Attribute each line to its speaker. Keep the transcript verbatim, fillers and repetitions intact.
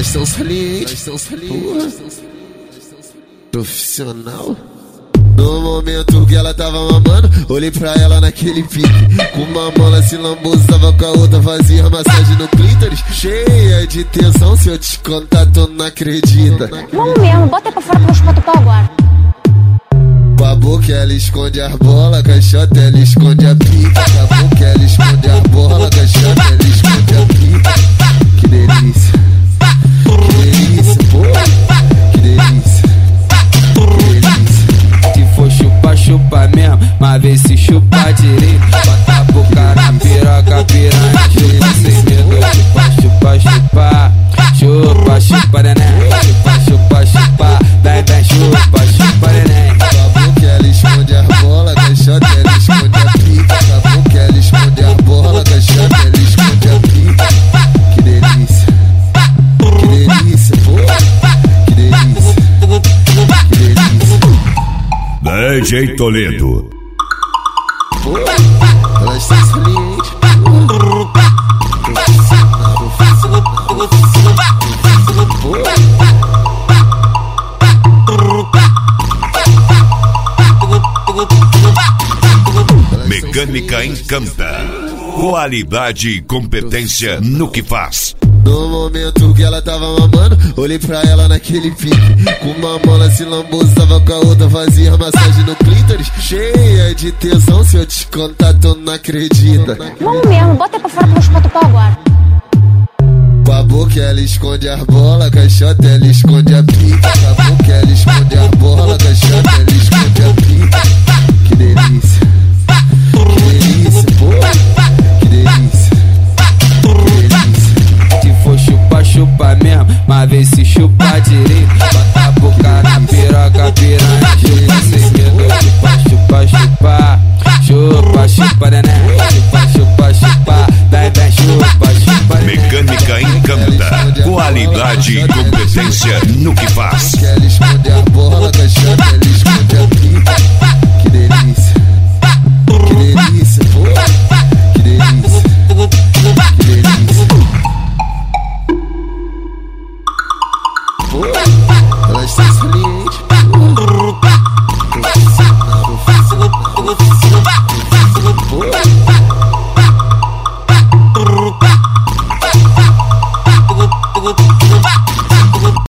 Speaker 1: Elas são salientes, porra, profissional. No momento que ela tava mamando, olhei pra ela naquele pique. Com uma mão ela se lambuzava, com a outra fazia massagem no clítoris. Cheia de tensão, se eu te contar tu não acredita.
Speaker 2: Vamos mesmo, bota aí pra fora que eu vou chupar teu pau agora.
Speaker 1: Com a boca ela esconde as bolas, caixota ela esconde a pica. Com a boca ela esconde as bolas, caixota ela esconde a pica. Que delícia, que delícia, porra, que delícia, que delícia.
Speaker 3: Se for chupar, chupa mesmo, mas vê se chupa direito. Bota a boca na piroca, piranha, chupa sem medo. Chupa, chupa, chupa, chupa, chupa, neném. Chupa, chupa, chupa, vem, vem, chupa, chupa, neném.
Speaker 1: Com a boca ela esconde as bolas, caixota ela esconde a pica. Com a boca ela esconde as bolas, caixota ela esconde a pica. Que delícia, que delícia, porra, que delícia, que delícia.
Speaker 4: D J Toledo.
Speaker 1: Porra, elas são salientes, porra, profissional, profissional, profissional, porra.
Speaker 4: Mecânica Encanta. Qualidade e competência no que faz.
Speaker 1: No momento que ela tava mamando, olhei pra ela naquele pique. Com uma mão ela se lambuzava, com a outra fazia massagem no clítoris. Cheia de tensão, se eu te contar tu não acredita.
Speaker 2: Vamos mesmo, bota aí pra fora que eu vou chupar teu pau agora.
Speaker 1: Com a boca ela esconde as bolas, caixota ela esconde a pica. Com a boca ela esconde as bolas, caixota ela esconde a pica. Que delícia, que delícia, porra, que delícia, que delícia.
Speaker 3: Se for chupar, chupa mesmo, mas vê se chupa direito. Bota a boca na piroca, piranha, chupa sem medo. Chupa, chupa, chupa, chupa, chupa, neném. Chupa, chupa, chupa, vem, vem, chupa, chupa, neném.
Speaker 4: Mecânica Encanta. Qualidade e competência no que faz.